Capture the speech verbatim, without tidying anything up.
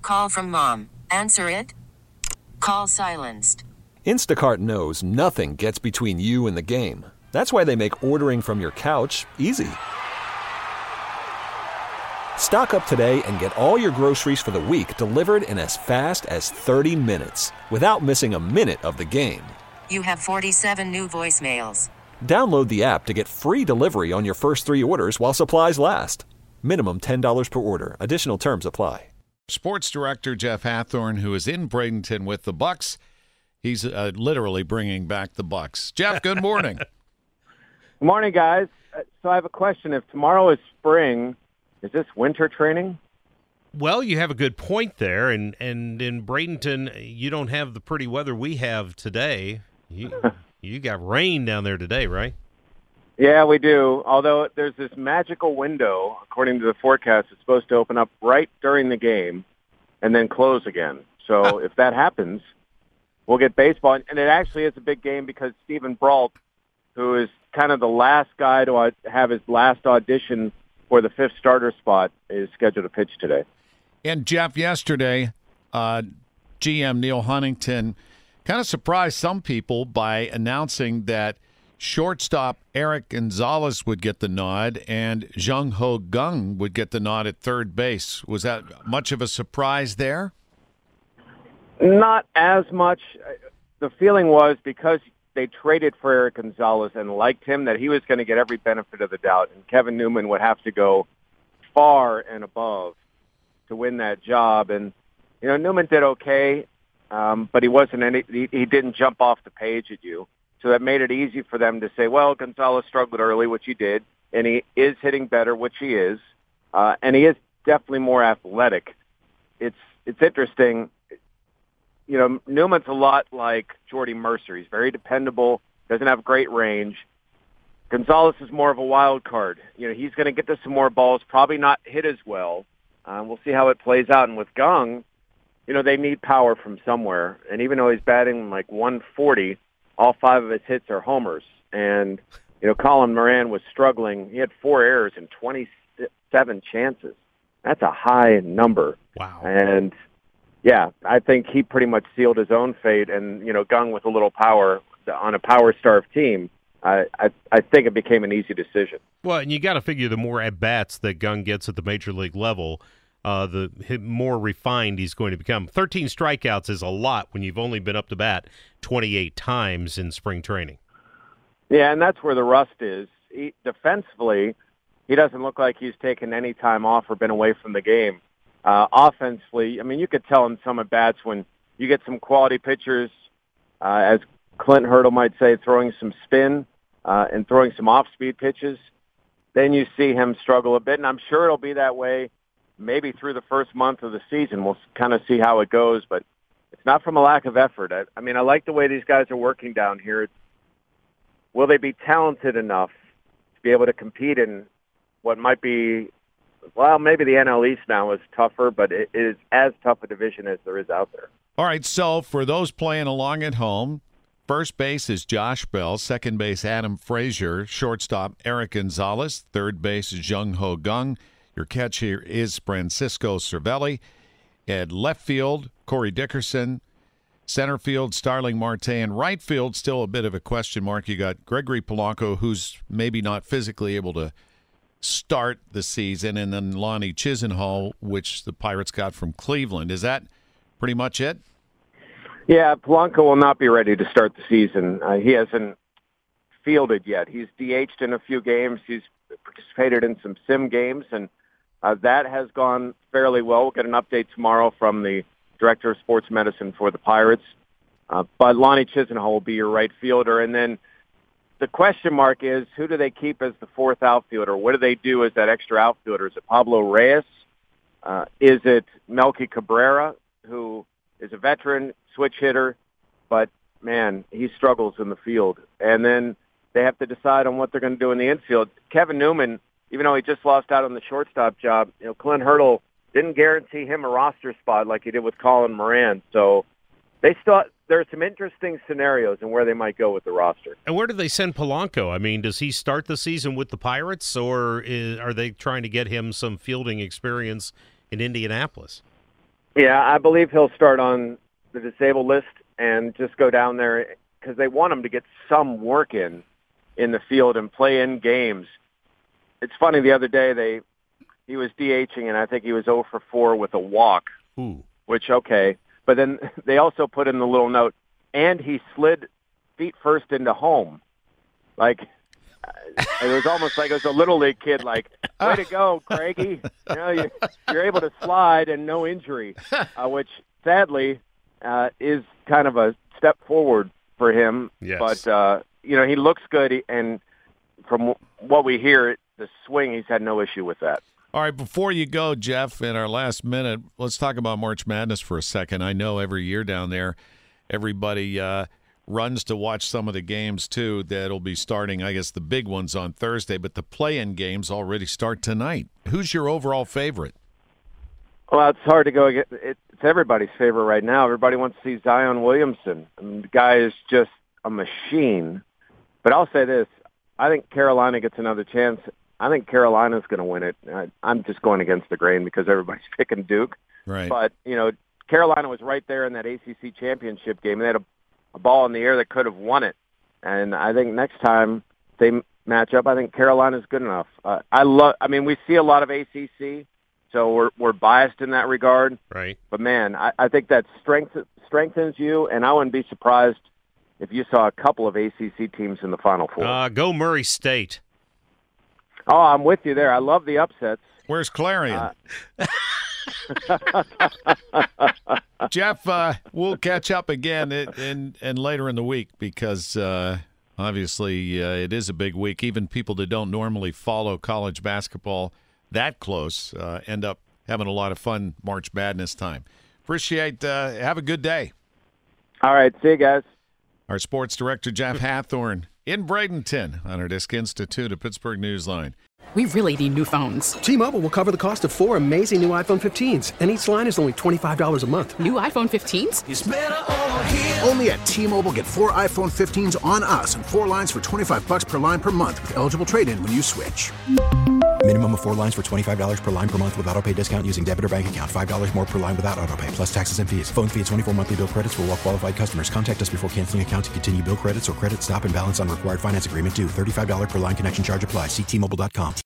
Call from mom. Answer it. Call silenced. Instacart knows nothing gets between you and the game. That's why they make ordering from your couch easy. Stock up today and get all your groceries for the week delivered in as fast as thirty minutes without missing a minute of the game. You have forty-seven new voicemails. Download the app to get free delivery on your first three orders while supplies last. Minimum ten dollars per order. Additional terms apply. Sports director Jeff Hathorn, who is in Bradenton with the Bucks. He's uh, literally bringing back the Bucks. Jeff, good morning. Good morning, guys. So I have a question. If tomorrow is spring, is this winter training? Well, you have a good point there, and, and in Bradenton, you don't have the pretty weather we have today. You you got rain down there today, right? Yeah, we do. Although there's this magical window, according to the forecast, it's supposed to open up right during the game and then close again. So if that happens, we'll get baseball. And it actually is a big game because Stephen Brault, who is kind of the last guy to have his last audition for the fifth starter spot, is scheduled to pitch today. And, Jeff, yesterday, uh, G M Neil Huntington kind of surprised some people by announcing that shortstop Eric Gonzalez would get the nod and Jung Ho Gung would get the nod at third base. Was that much of a surprise there? Not as much. The feeling was because they traded for Eric Gonzalez and liked him that he was going to get every benefit of the doubt, and Kevin Newman would have to go far and above to win that job. And, you know, Newman did okay, um, but he wasn't any, he, he didn't jump off the page at you. So that made it easy for them to say, well, Gonzalez struggled early, which he did, and he is hitting better, which he is, uh, and he is definitely more athletic. It's it's interesting. You know, Newman's a lot like Jordy Mercer. He's very dependable, doesn't have great range. Gonzalez is more of a wild card. You know, he's going to get to some more balls, probably not hit as well. Uh, we'll see how it plays out. And with Gung, you know, they need power from somewhere. And even though he's batting like one forty, all five of his hits are homers. And, you know, Colin Moran was struggling. He had four errors and twenty-seven chances. That's a high number. Wow. And, yeah, I think he pretty much sealed his own fate. And, you know, Gung with a little power on a power-starved team, I, I, I think it became an easy decision. Well, and you got to figure the more at-bats that Gung gets at the major league level, uh, the more refined he's going to become. thirteen strikeouts is a lot when you've only been up to bat twenty-eight times in spring training. Yeah, and that's where the rust is. He, defensively, he doesn't look like he's taken any time off or been away from the game. Uh, offensively, I mean, you could tell in some at-bats when you get some quality pitchers, uh, as Clint Hurdle might say, throwing some spin uh, and throwing some off-speed pitches, then you see him struggle a bit, and I'm sure it'll be that way maybe through the first month of the season. We'll kind of see how it goes, but it's not from a lack of effort. I, I mean, I like the way these guys are working down here. It's, will they be talented enough to be able to compete in what might be, well, maybe the N L East now is tougher, but it is as tough a division as there is out there. All right, so for those playing along at home, first base is Josh Bell, second base Adam Frazier, shortstop Eric Gonzalez, third base is Jung Ho Gung. Your catch here is Francisco Cervelli. At left field, Corey Dickerson. Center field, Starling Marte. And right field, still a bit of a question mark. You got Gregory Polanco, who's maybe not physically able to start the season, and then Lonnie Chisenhall, which the Pirates got from Cleveland. Is that pretty much it? Yeah, Polanco will not be ready to start the season. Uh, he hasn't fielded yet. He's D H'd in a few games. He's participated in some sim games, and uh, that has gone fairly well. We'll get an update tomorrow from the director of sports medicine for the Pirates. Uh, but Lonnie Chisenhall will be your right fielder. And then the question mark is, who do they keep as the fourth outfielder? What do they do as that extra outfielder? Is it Pablo Reyes? Uh, is it Melky Cabrera, who is a veteran switch hitter, but, man, he struggles in the field. And then they have to decide on what they're going to do in the infield. Kevin Newman, even though he just lost out on the shortstop job, you know, Clint Hurdle didn't guarantee him a roster spot like he did with Colin Moran. So they still there are some interesting scenarios in where they might go with the roster. And where do they send Polanco? I mean, does he start the season with the Pirates, or is, are they trying to get him some fielding experience in Indianapolis? Yeah, I believe he'll start on the disabled list and just go down there because they want him to get some work in in the field and play in games. It's funny, the other day they he was DHing, and I think he was oh for four with a walk, Ooh. which, okay. But then they also put in the little note, and he slid feet first into home. Like, it was almost like it was a Little League kid, like, way to go, Craigie. You know, you, you're able to slide and no injury, uh, which sadly uh, is kind of a step forward for him. Yes. But, uh, you know, he looks good, and from what we hear, the swing, he's had no issue with that. All right, before you go, Jeff, in our last minute, let's talk about March Madness for a second. I know every year down there, everybody uh, runs to watch some of the games, too, that'll be starting, I guess, the big ones on Thursday, but the play-in games already start tonight. Who's your overall favorite? Well, it's hard to go against. It's everybody's favorite right now. Everybody wants to see Zion Williamson. I mean, the guy is just a machine. But I'll say this. I think Carolina gets another chance. I think Carolina's going to win it. I, I'm just going against the grain because everybody's picking Duke. Right. But, you know, Carolina was right there in that A C C championship game. They had a, a ball in the air that could have won it. And I think next time they match up, I think Carolina's good enough. Uh, I love. I mean, we see a lot of A C C, so we're we're biased in that regard. Right. But, man, I, I think that strength, strengthens you, and I wouldn't be surprised if you saw a couple of A C C teams in the Final Four. Uh, go Murray State. Oh, I'm with you there. I love the upsets. Where's Clarion? Uh, Jeff, uh, we'll catch up again in, in, in later in the week because uh, obviously uh, it is a big week. Even people that don't normally follow college basketball that close uh, end up having a lot of fun March Madness time. Appreciate uh, have a good day. All right. See you guys. Our sports director, Jeff Hathorn, in Bradenton on our Disc Institute of Pittsburgh Newsline. We really need new phones. T-Mobile will cover the cost of four amazing new iPhone fifteens, and each line is only twenty-five dollars a month. New iPhone fifteens? It's better over here. Only at T-Mobile, get four iPhone fifteens on us and four lines for twenty-five bucks per line per month with eligible trade-in when you switch. Minimum of four lines for twenty-five dollars per line per month with autopay discount using debit or bank account. five dollars more per line without autopay, plus taxes and fees. Phone fee at twenty-four monthly bill credits for well-qualified customers. Contact us before canceling account to continue bill credits or credit stop and balance on required finance agreement due. thirty-five dollars per line connection charge applies. See T Mobile dot com.